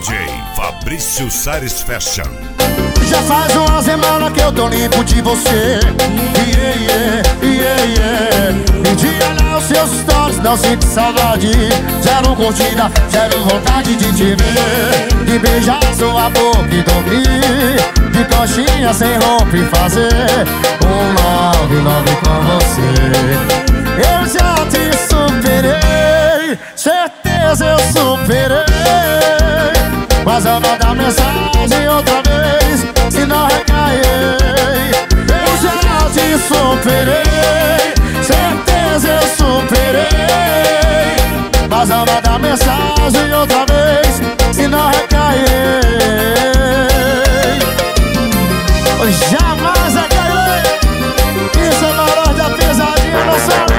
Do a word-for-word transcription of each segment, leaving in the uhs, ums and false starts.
J Fabrício Sares Fashion. Já faz uma semana que eu tô limpo de você. Yeah, yeah, yeah, yeah. E de olhar os seus stories não sinto saudade. Zero curtida, zero vontade de te ver. De beijar sua boca e dormir. De coxinha sem roupa e fazer um love, love com você. Eu já te superei, certeza eu superei. Mas eu vou dar mensagem outra vez, se não recair. Eu já te superei, certeza eu superei. Mas eu vou dar mensagem outra vez, se não recair. Jamais recairei. Isso é valor da pesadinha, não sabe?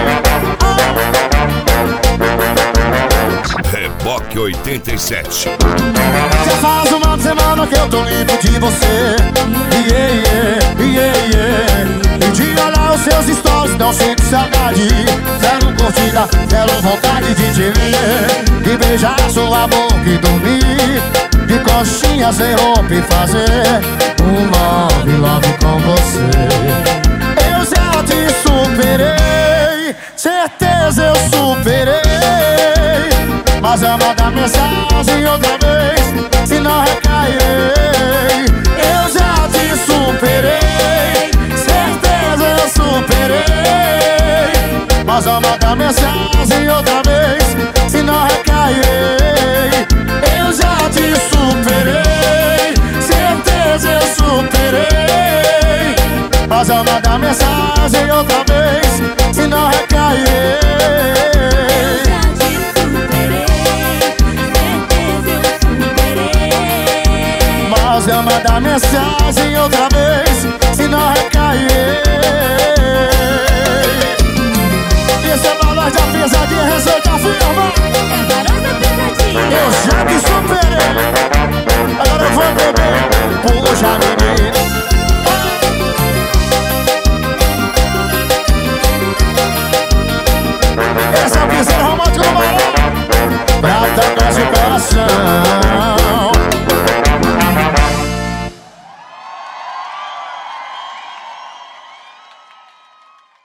Reboque oitenta e sete. Já faz uma semana que eu tô limpo de você. Yeah, yeah, yeah, yeah. E de olhar os seus stories não sinto saudade. Zero curtida, zero vontade de te ver. De beijar sua boca e dormir. De coxinha sem roupa e fazer um love, love com você. Eu já te superei, certeza eu superei. Mas eu vou dar mensagem outra vez, se não recairei. Eu já te superei, certeza eu superei. Mas eu vou dar mensagem outra vez, se não recairei. Eu já te superei, certeza eu superei. Mas eu vou dar mensagem outra vez, se não recairei. Mas eu mandar mensagem outra vez, se não recair. Esse é valor da pesadinha, receita firma. É valor da pesadinha. Eu já te superei, agora eu vou beber. Puxa, menina. Esse é o piseiro romântico do Marão, pra tocar de coração.